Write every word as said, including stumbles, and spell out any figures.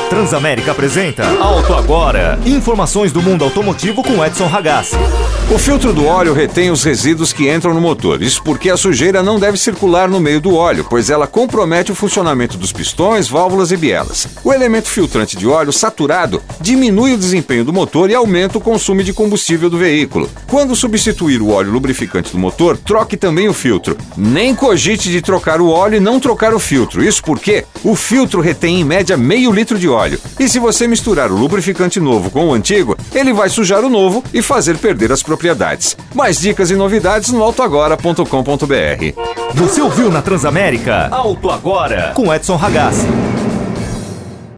Transamérica apresenta Auto Agora. Informações do mundo automotivo com Edson Ragazzi. O filtro do óleo retém os resíduos que entram no motor. Isso porque a sujeira não deve circular no meio do óleo, pois ela compromete o funcionamento dos pistões, válvulas e bielas. O elemento filtrante de óleo saturado diminui o desempenho do motor e aumenta o consumo de combustível do veículo. Quando substituir o óleo lubrificante do motor, troque também o filtro. Nem cogite de trocar o óleo e não trocar o filtro. Isso porque o filtro retém em média meio litro de óleo. E se você misturar o lubrificante novo com o antigo, ele vai sujar o novo e fazer perder as propriedades. Mais dicas e novidades no auto agora ponto com ponto b r. Você ouviu na Transamérica? Auto Agora com Edson Ragazzi.